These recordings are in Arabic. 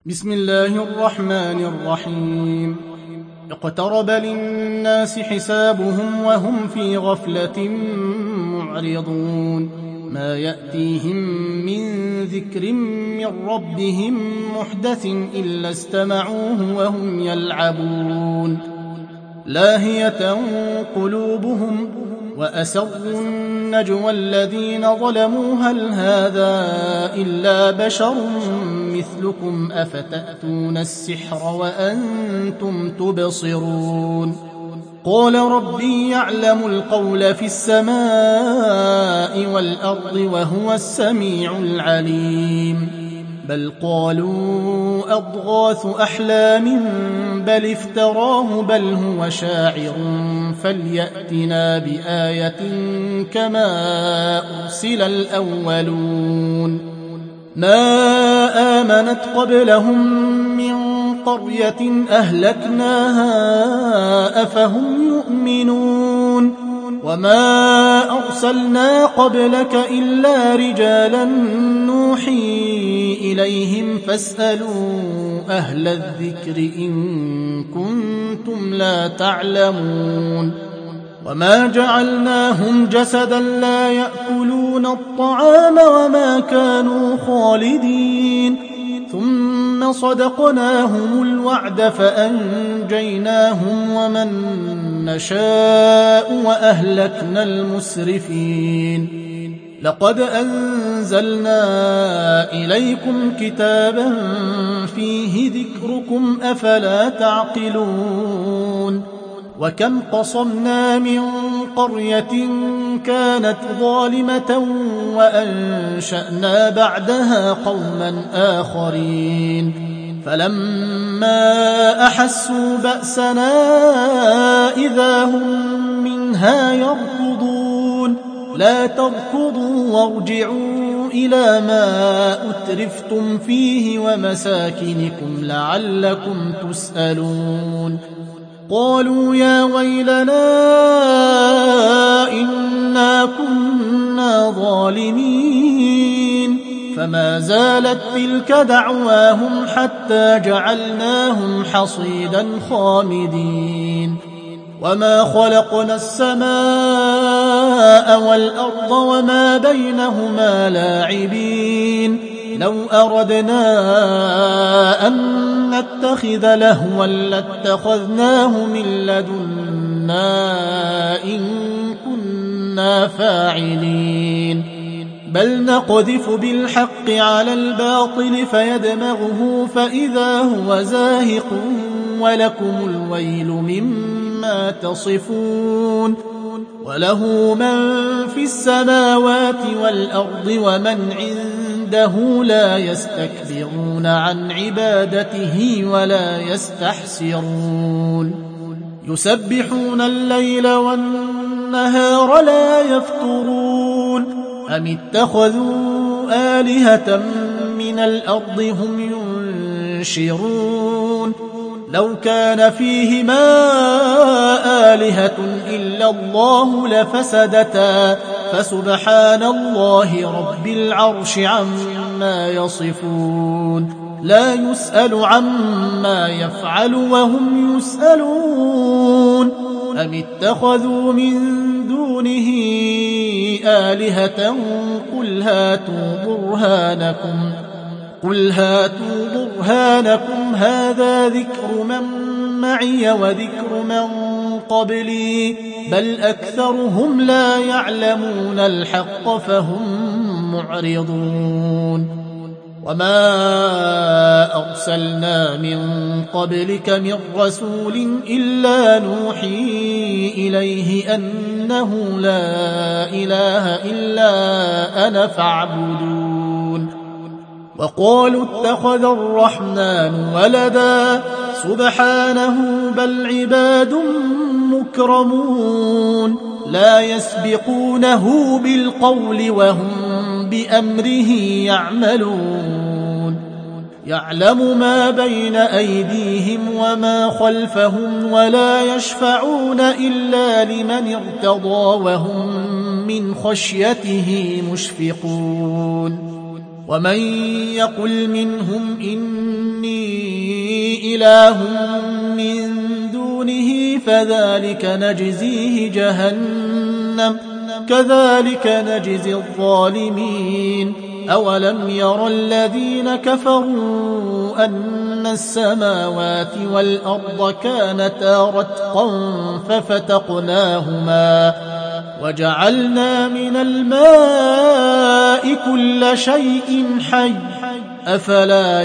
بسم الله الرحمن الرحيم. اقترب للناس حسابهم وهم في غفلة معرضون. ما يأتيهم من ذكر من ربهم محدث إلا استمعوه وهم يلعبون. لاهية قلوبهم وأسروا النجوى الذين ظلموا هل هذا إلا بشر مثلكم أفتأتون السحر وأنتم تبصرون. قال ربي يعلم القول في السماء والأرض وهو السميع العليم. بل قالوا أضغاث أحلام بل افتراه بل هو شاعر فليأتنا بآية كما أرسل الأولون. ما آمنت قبلهم من قرية أهلكناها أفهم يؤمنون. وما أرسلنا قبلك إلا رجالا نوحي إليهم فاسألوا أهل الذكر إن كنتم لا تعلمون. وما جعلناهم جسدا لا يأكلون الطعام وما كانوا خالدين. ثم صدقناهم الوعد فأنجيناهم ومن نشاء وأهلكنا المسرفين. لقد أنزلنا إليكم كتابا فيه ذكركم أفلا تعقلون. وكم قصمنا من قرية كانت ظالمة وأنشأنا بعدها قوما آخرين فلما أحسوا بأسنا إذا هم منها يركضون. لا تركضوا وارجعوا إلى ما أترفتم فيه ومساكنكم لعلكم تسألون. قالوا يا ويلنا إنا كنا ظالمين. فما زالت تلك دعواهم حتى جعلناهم حصيدا خامدين. وما خلقنا السماء والأرض وما بينهما لاعبين. لو أردنا أن نتخذ لهوا لاتخذناه من لدنا إن كنا فاعلين. بل نقذف بالحق على الباطل فيدمغه فإذا هو زاهق ولكم الويل مما تصفون. وله من في السماوات والأرض ومن عنده لا يستكبرون عن عبادته ولا يستحسرون. يسبحون الليل والنهار لا يفترون. أم اتخذوا آلهة من الأرض هم ينشرون. لو كان فيهما آلهة إلا الله لفسدتا فسبحان الله رب العرش عما يصفون. لا يسأل عما يفعل وهم يسألون. أم اتخذوا من دونه آلهة قل هاتوا برهانكم هذا ذكر من معي وذكر من قبلي بل أكثرهم لا يعلمون الحق فهم معرضون. وما أرسلنا من قبلك من رسول إلا نوحي إليه أنه لا إله إلا أنا فاعبدون. وقالوا اتخذ الرحمن ولدا سبحانه بل عباد مكرمون لا يسبقونه بالقول وهم بأمره يعملون. يعلم ما بين أيديهم وما خلفهم ولا يشفعون إلا لمن ارتضى وهم من خشيته مشفقون. ومن يقل منهم إني إله من دونه فذلك نجزيه جهنم كذلك نجزي الظالمين أولم ير الذين كفروا أن السماوات والأرض كانتا رتقا ففتقناهما وجعلنا من الماء كل شيء حي أفلا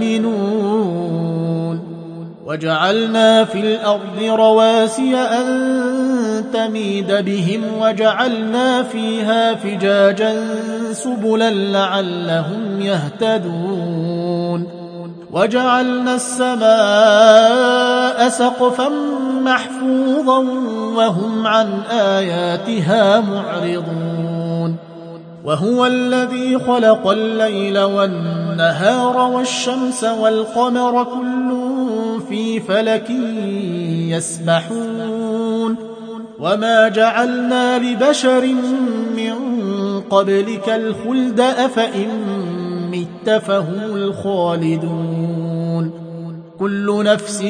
يؤمنون وجعلنا في الأرض رواسي أن تميد بهم وجعلنا فيها فجاجا سبلا لعلهم يهتدون وجعلنا السماء سقفا محفوظا وهم عن آياتها معرضون وهو الذي خلق الليل والنهار والشمس والقمر كل في فلك يسبحون وما جعلنا لبشر من قبلك الخلد أفإن مت فهم الخالدون كل نفس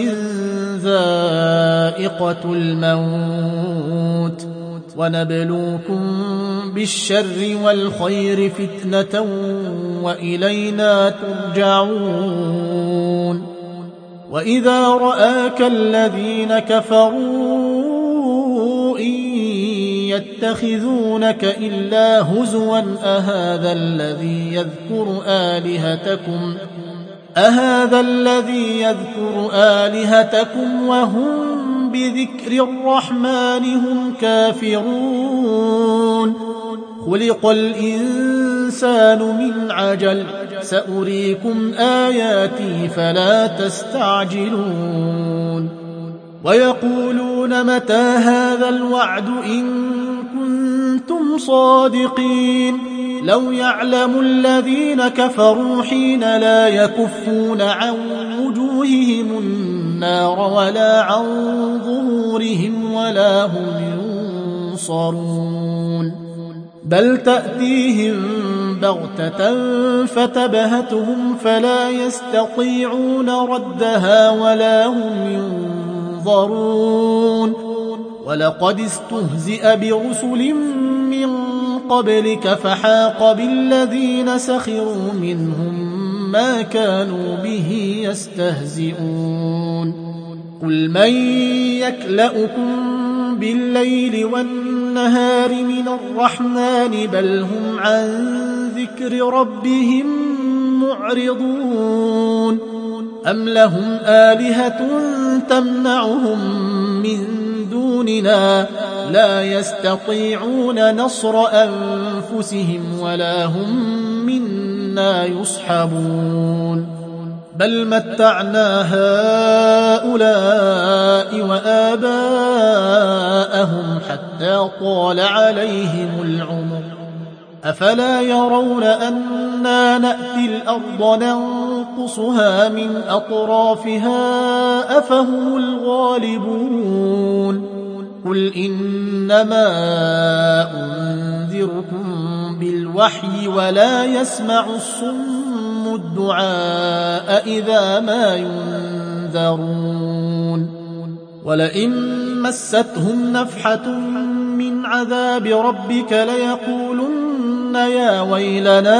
ذائقة الموت ونبلوكم بالشر والخير فتنة وإلينا ترجعون وإذا رآك الذين كفروا إن يتخذونك إلا هزوا أهذا الذي يذكر آلهتكم وهم بذكر الرحمن هم كافرون خلق الإنسان من عجل سأريكم آياتي فلا تستعجلون ويقولون متى هذا الوعد إن كنتم صادقين لو يعلم الذين كفروا حين لا يكفون عن وجوههم النار ولا عن ظهورهم ولا هم ينصرون بل تأتيهم بغتة فتبهتهم فلا يستطيعون ردها ولا هم ينظرون ولقد استهزئ برسل من قبلك فحاق بالذين سخروا منهم ما كانوا به يستهزئون قل من يكلؤكم بالليل والنهار من الرحمن بل هم عن ذكر ربهم معرضون أم لهم آلهة تمنعهم من دوننا لا يستطيعون نصر أنفسهم ولا هم منا يصحبون بل متعنا هؤلاء وآباءهم حتى طال عليهم العمر أفلا يرون أنا نأتي الأرض ننقصها من أطرافها أفهم الغالبون قل إنما أنذركم بالوحي ولا يسمع الصم الدعاء إذا ما ينذرون ولئن مستهم نفحة من عذاب ربك ليقولن يا ويلنا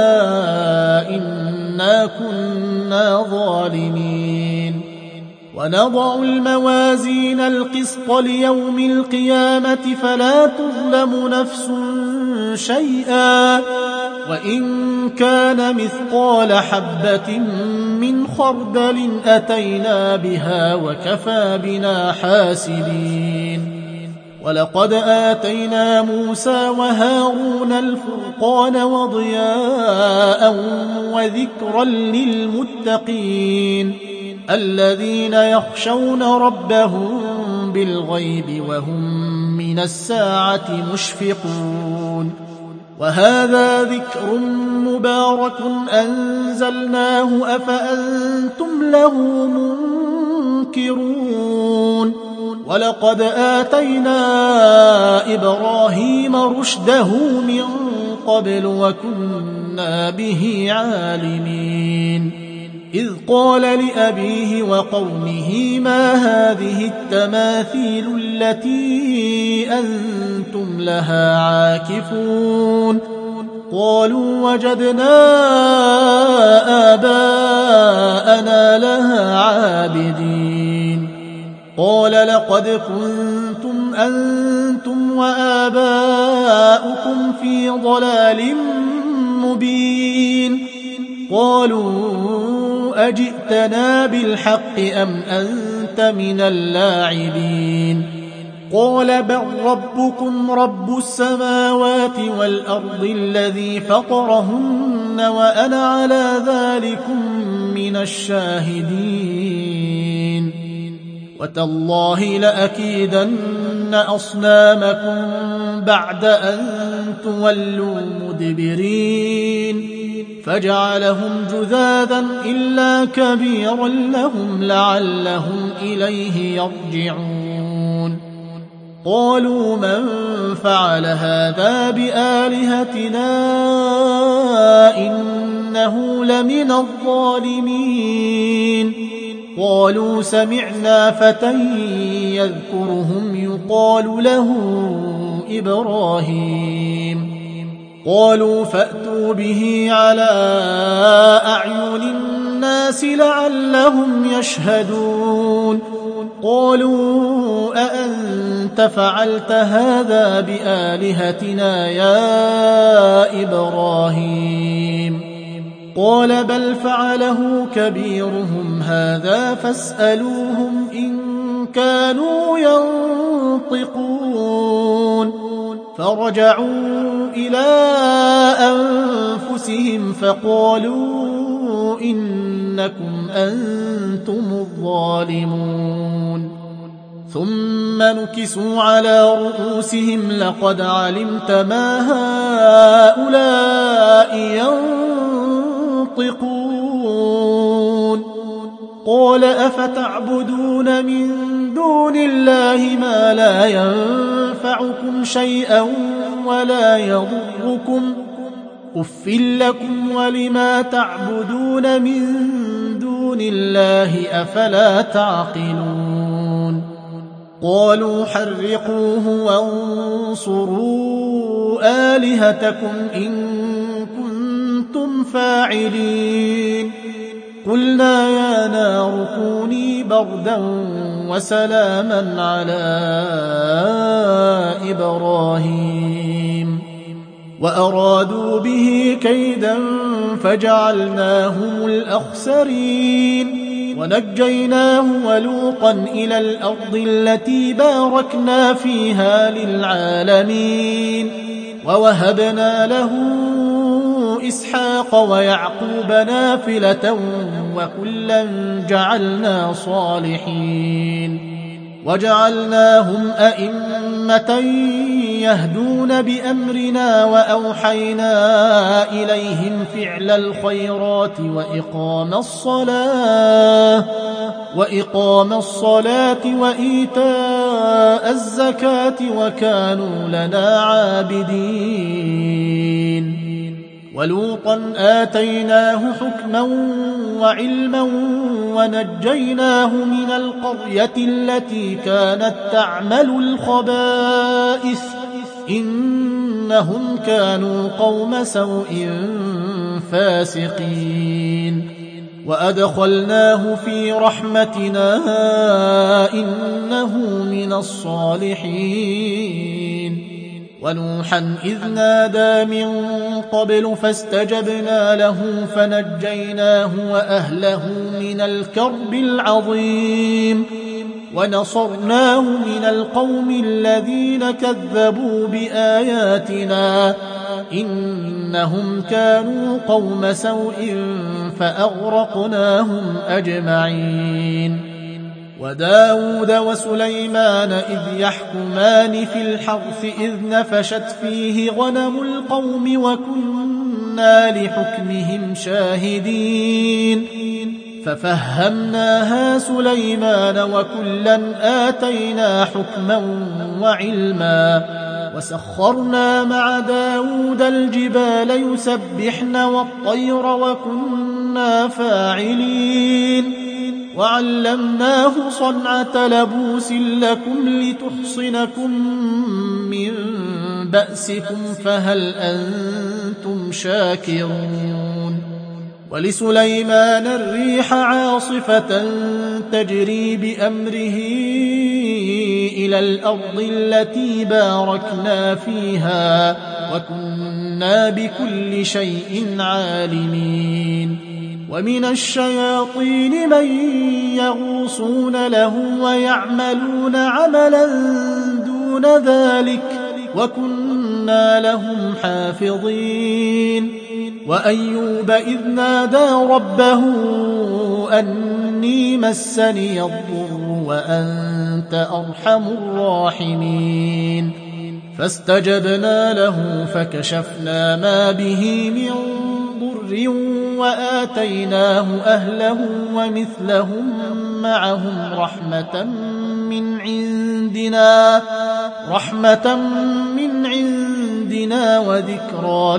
إنا كنا ظالمين ونضع الموازين القسط ليوم القيامة فلا تظلم نفس شيئا وإن كان مثقال حبة من خردل أتينا بها وكفى بنا حاسبين ولقد آتينا موسى وهارون الفرقان وضياء وذكرا للمتقين الذين يخشون ربهم بالغيب وهم من الساعة مشفقون وهذا ذكر مبارك أنزلناه أفأنتم له منكرون ولقد آتينا إبراهيم رشده من قبل وكنا به عالمين إذ قال لأبيه وقومه ما هذه التماثيل التي أنتم لها عاكفون قالوا وجدنا آباءنا لها عابدين قال لقد كنتم أنتم وآباؤكم في ضلال مبين قالوا أجئتنا بالحق أم أنت من اللاعبين قال بل ربكم رب السماوات والأرض الذي فطرهن وأنا على ذلكم من الشاهدين وتالله لأكيدن أصنامكم بعد أن تولوا مدبرين فجعلهم جذاذا إلا كبيرا لهم لعلهم إليه يرجعون قالوا من فعل هذا بآلهتنا إنه لمن الظالمين قالوا سمعنا فتى يذكرهم يقال له إبراهيم قالوا فأتوا به على أعين الناس لعلهم يشهدون قالوا أأنت فعلت هذا بآلهتنا يا إبراهيم قال بل فعله كبيرهم هذا فاسألوهم إن كانوا ينطقون فرجعوا إلى أنفسهم فقالوا إنكم أنتم الظالمون ثم نكسوا على رؤوسهم لقد علمت ما هؤلاء ينطقون قال أفتعبدون من دون الله ما لا ينفعكم شيئا ولا يضركم أف لكم ولما تعبدون من دون الله أفلا تعقلون قالوا حرقوه وانصروا آلهتكم إن كنتم فاعلين قلنا يا نار كوني بردا وسلاما على إبراهيم وأرادوا به كيدا فجعلناهم الأخسرين ونجيناه ولوطا إلى الأرض التي باركنا فيها للعالمين ووهبنا له إسحاق ويعقوب نافلة وكلا جعلنا صالحين وجعلناهم أئمة يهدون بأمرنا وأوحينا إليهم فعل الخيرات وإقام الصلاة وإيتاء الزكاة وكانوا لنا عابدين ولوطا آتيناه حكما وعلما ونجيناه من القرية التي كانت تعمل الخبائث إنهم كانوا قوم سوء فاسقين وأدخلناه في رحمتنا إنه من الصالحين ونوحا إذ نادى من قبل فاستجبنا له فنجيناه وأهله من الكرب العظيم ونصرناه من القوم الذين كذبوا بآياتنا إنهم كانوا قوم سوء فأغرقناهم أجمعين وداود وسليمان إذ يحكمان في الحرث إذ نفشت فيه غنم القوم وكنا لحكمهم شاهدين ففهمناها سليمان وكلا آتينا حكما وعلما وسخرنا مع داود الجبال يسبحن والطير وكنا كنا فاعلين وعلمناه صنعة لبوس لكم لتحصنكم من بأسكم فهل أنتم شاكرون ولسليمان الريح عاصفة تجري بأمره إلى الأرض التي باركنا فيها وكنا بكل شيء عالمين ومن الشياطين من يغوصون له ويعملون عملا دون ذلك وكنا لهم حافظين وأيوب إذ نادى ربه أني مسني الضر وأنت أرحم الراحمين فاستجبنا له فكشفنا ما به من ضر وآتيناه أهله ومثلهم معهم رحمة من عندنا وذكرى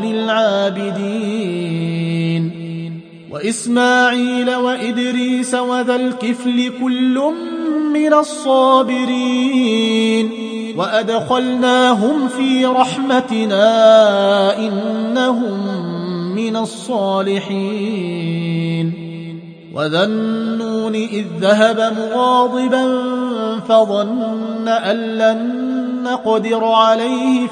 للعابدين وإسماعيل وإدريس وذا الكفل كل من الصابرين وأدخلناهم في رحمتنا إنهم من الصالحين وذا النون إذ ذهب مغاضبا فظن أن لن نقدر عليه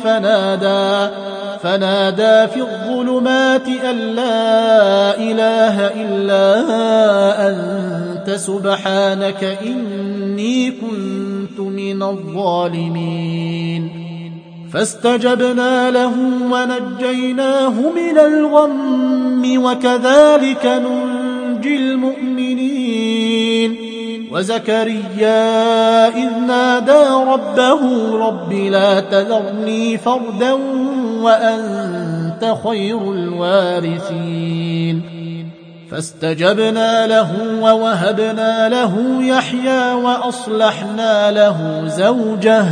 فنادى في الظلمات أن لا إله إلا أنت سبحانك إني كنت من الظالمين فاستجبنا له ونجيناه من الغم وكذلك ننجي المؤمنين وزكريا إذ نادى ربه رب لا تذرني فردا وأنت خير الوارثين فاستجبنا له ووهبنا له يحيى وأصلحنا له زوجه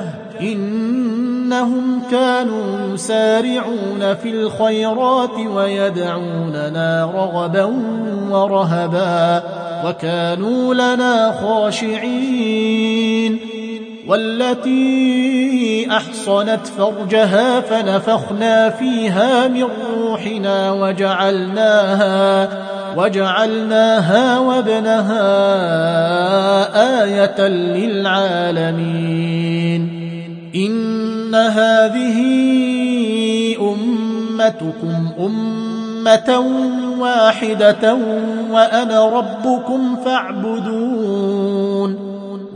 إنهم كانوا يسارعون في الخيرات ويدعوننا رغبا ورهبا وكانوا لنا خاشعين والتي أحصنت فرجها فنفخنا فيها من روحنا وجعلناها وابنها آية للعالمين إن هذه أمتكم أمة واحدة وأنا ربكم فاعبدون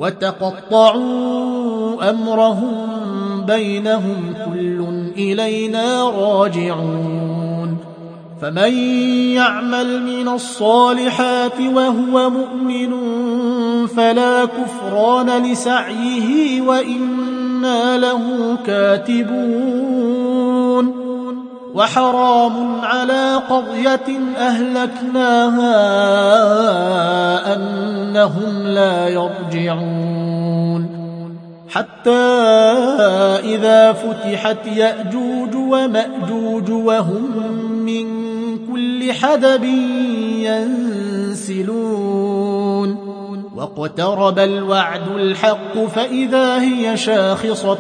وتقطعوا أمرهم بينهم كل إلينا راجعون فمن يعمل من الصالحات وهو مؤمن فلا كفران لسعيه وإنا له كاتبون وحرام على قرية أهلكناها أنهم لا يرجعون حتى إذا فتحت يأجوج ومأجوج وهم من كل حدب ينسلون واقترب الوعد الحق فإذا هي شاخصة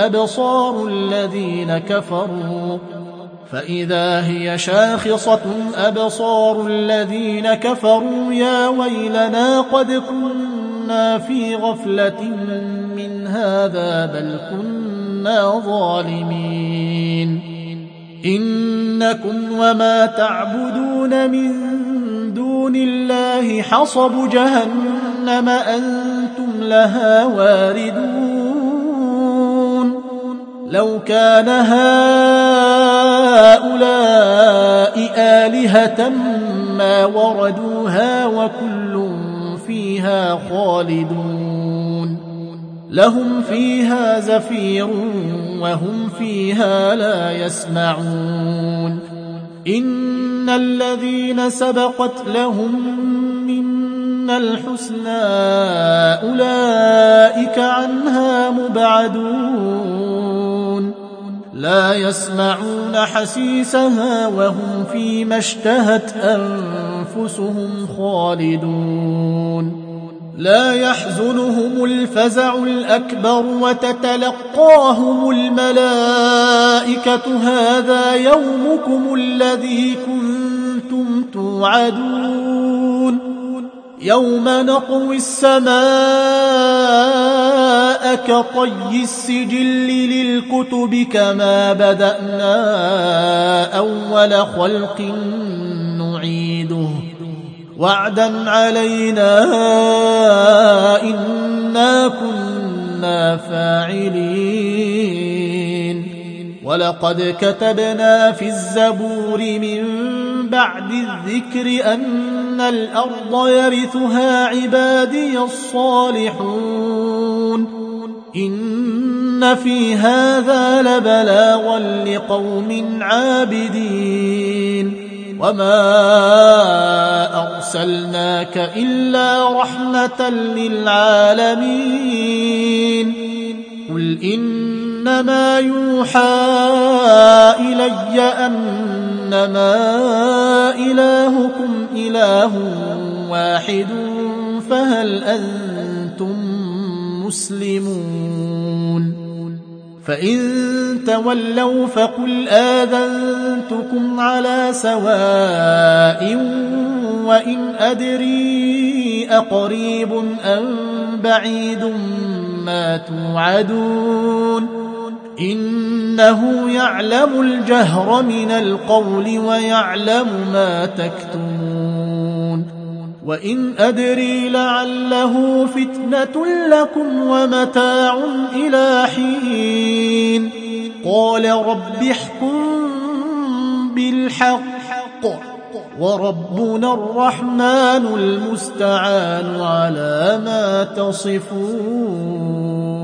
أبصار الذين كفروا يا ويلنا قد كنا في غفلة من هذا بل كنا ظالمين إنكم وما تعبدون من دون الله حصب جهنم أنتم لها واردون لو كان هؤلاء آلهة ما وردوها وكل فيها خالدون لهم فيها زفير وهم فيها لا يسمعون إن الذين سبقت لهم منا الحسنى أولئك عنها مبعدون لا لا يسمعون حسيسها وهم فيما اشتهت أنفسهم خالدون لا يحزنهم الفزع الأكبر وتتلقاهم الملائكة هذا يومكم الذي كنتم توعدون يوم نطوي السماء كطي السجل للكتب كما بدأنا أول خلق نعيده وعدا علينا إنا كنا فاعلين ولقد كتبنا في الزبور من بعد الذكر أن الأرض يرثها عبادي الصالحون إن في هذا لبلاغا لقوم عابدين وما أرسلناك إلا رحمة للعالمين قل إنما يوحى إلي أنما إلهكم إله واحد فهل أنتم مسلمون فإن تولوا فقل آذنتكم على سواء وإن أدري أقريب أم بعيد ما توعدون إنه يعلم الجهر من القول ويعلم ما تكتمون وإن أدري لعله فتنة لكم ومتاع إلى حين قال رب احكم بالحق وربنا الرحمن المستعان على ما تصفون